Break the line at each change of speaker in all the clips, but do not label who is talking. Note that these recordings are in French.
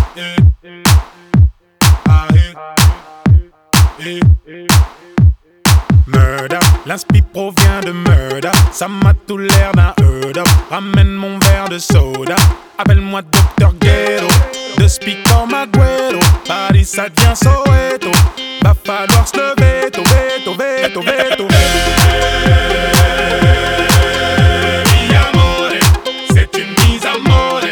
Murder, l'inspi provient de murder. Ça m'a tout l'air d'un heureux. Ramène mon verre de soda. Appelle-moi Dr. Ghetto. De speak comme Agüero. Paris ça devient Soweto. Va falloir se lever, veto, veto, veto, veto. Mi amore, c'est une mise à mort.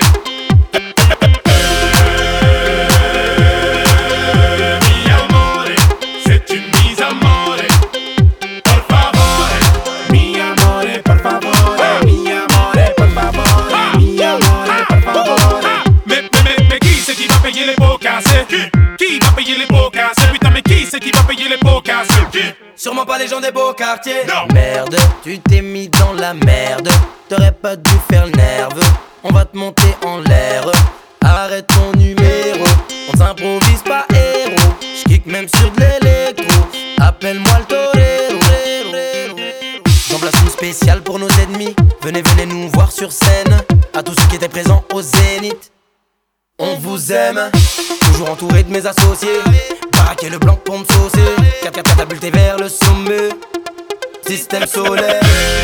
Mi amore, c'est une mise à mort. Por favore, mi amore, por favore. Mi amore, por favore. Mi amore, por favore. Mais qui c'est qui va payer les pots cassés? Qui va payer les pots cassés? Putain, mais qui c'est qui va payer les pots cassés?
Sûrement pas les gens des beaux quartiers.
Non.
Merde, tu t'es mis dans la merde. T'aurais pas dû faire le nerveux. On va te monter en l'air. Arrête ton numéro. On s'improvise pas héros. J'kick même sur de l'électro. Appelle-moi le torero. J'en place une spéciale pour nos ennemis. Venez, venez nous voir sur scène. À tous ceux qui étaient présents au Zénith. On vous aime. Toujours entouré de mes associés. Baraquer le blanc pour me saucer. 4-4 catapulté vers le sommet. Système solaire.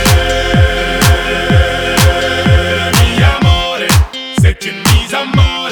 Mi amore, c'est une mise à mort.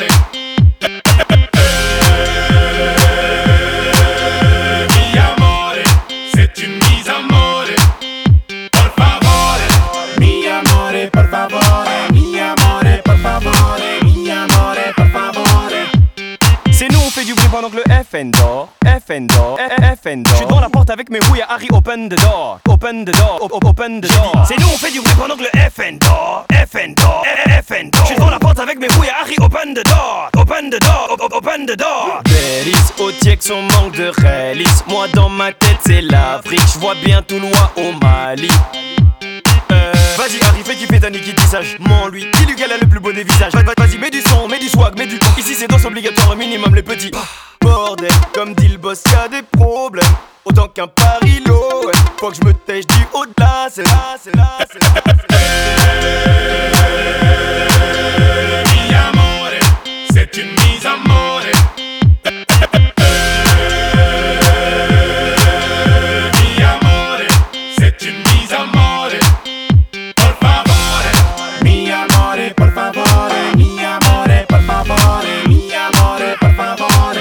Mi amore, c'est une mise à mort. Por favore, mi amore, por favore. Mi amore, por favore. Mi amore, por favore.
C'est nous, on fait du bruit pendant que le FN dort. FN dort, FN dort. J'suis devant la porte avec mes rouilles à Harry, open the door. Open the door, open the door. C'est nous, on fait du bruit pendant que le FN dort. FN dort, FN dort. J'suis devant la porte avec mes rouilles à Harry, open the door. Open the door, open the door. Bélis, au Tiex, on manque de réalisme. Moi dans ma tête, c'est l'Afrique. J'vois bien tout loin au Mali. Vas-y Harry, fais kiffer ta Niki tissage. Lui, dis-lui qu'elle a le plus beau des visages. Vas-y, mets du son, mets du swag, mets du... Ici c'est danse obligatoire, au minimum les petits. Bordel, comme dit le boss, y'a des problèmes. Autant qu'un parilo, ouais. Faut que je me tèche du haut de la scène.
Mi amore, c'est une mise à mort. Mi amore, c'est une mise à mort. Por favore, mi amore, por favore. Mi amore, por favore. Mi amore, por favore.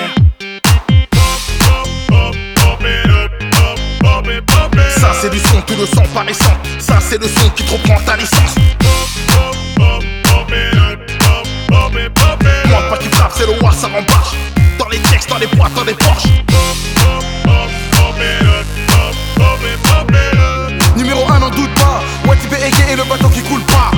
Ça c'est du son, tout le sang paraissant. Ça c'est le son qui te reprend ta licence. Moi pas qui frappe, c'est le roi, ça rembarche. Dans les textes, dans les boîtes, dans les poches. Numéro 1, n'en doute pas. Ouais, tu es aigué et le bateau qui coule pas.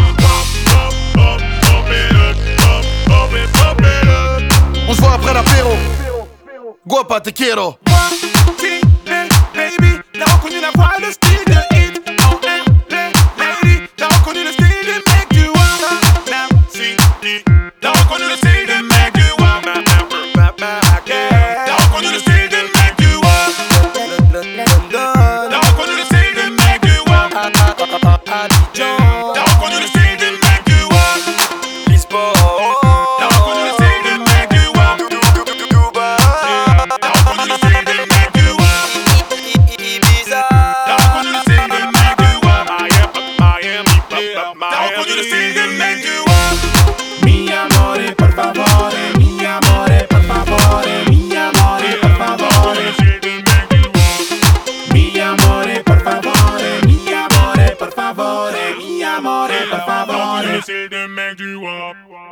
On se voit après l'apéro. Guapa, te quiero.
Baby, t'as reconnu la voix, le style de hit. En air, lady, t'as reconnu le style de mec du Wama. T'as reconnu le style de mec du Wama. T'as reconnu le style de mec du Wama. T'as reconnu le style de mec du Wama. T'as reconnu le style de mec du Wama.
L'e-sport.
T'as reconnu le style de mec du Wama. T'as reconnu le style de mec du Wama. T'as reconnu le style de mec du Wama. T'as reconnu le style de mec du Wama. Mi amore, por favore. Mi amore, por favore. Mi amore, por favore. Mi amore, por favore. Mi amore, por favore. Mi amore, por favore. C'est le mec du Wama.